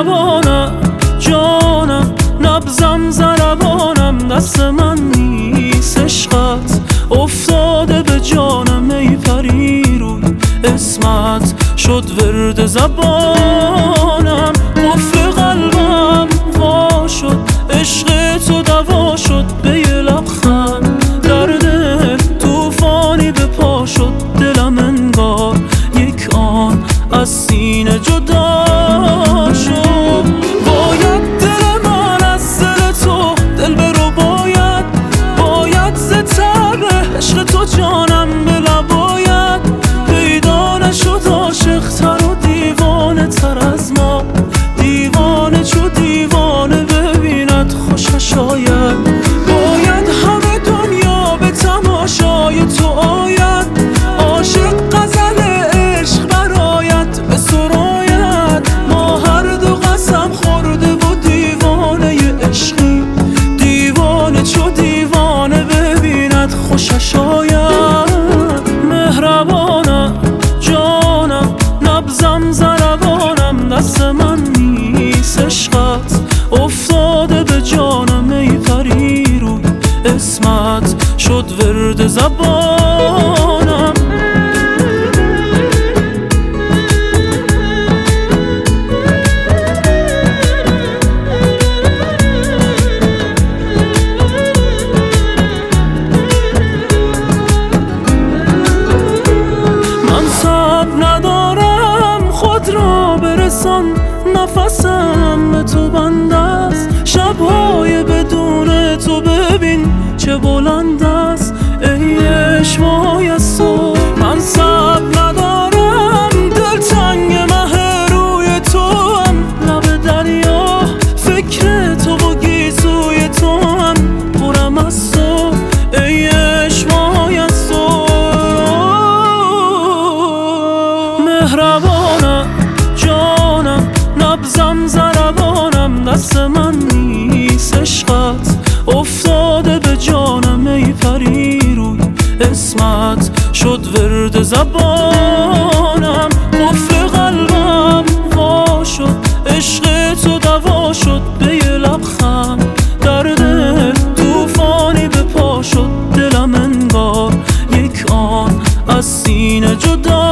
مهربانم جانم، نبضم ضربانم، دست من نیست عشقت افتاده به جانم. ای پری روی اسمت شد ورد زبانم، قفل قلبم وا شد، عشق تو دوا شد. به یه لبخند در دل توفانی به پا شد، دلم انگار یک آن از سینه جدا شد. باید دل من از دل تو دل برو، باید ز تب عشق تو جانم به لباید پیدا نشد عاشق تر و دیوانه تر از ما. دیوانه چو دیوانه ببیند خوشش آید، باید همه دنیا به تماشای تو آید. عاشق غزل عشق برآید به سراید، ما هر دو قسم خورده و دیوانه عشقی. دیوانه چو دیوانه ببیند خوشش آید. مهربانم جانم، نبضم ضربانم، دست من نیست عشقت افتاده به جانم. ای پری روی اسمت شد ورد زبانم. من صبر ندارم خود را برسان، نفسم به تو بند است. شبهای بدون تو ببین چه بلند است. ای عشقای از تو من صبر ندارم، دلتنگ مه روی تو هم، لب دریا فکر تو و گیسوی تو هم، پرم از تو ای عشقای از تو. مهربانم جانم، نبضم ضربانم، دست من نیست عشقت افتاده به جانم. ای پری روی اسمت شد ورد زبانم، قفل قلبم وا شد، عشق تو دوا شد. به یه لبخند در دل توفانی به پا شد، دلم انگار یک آن از سینه جدا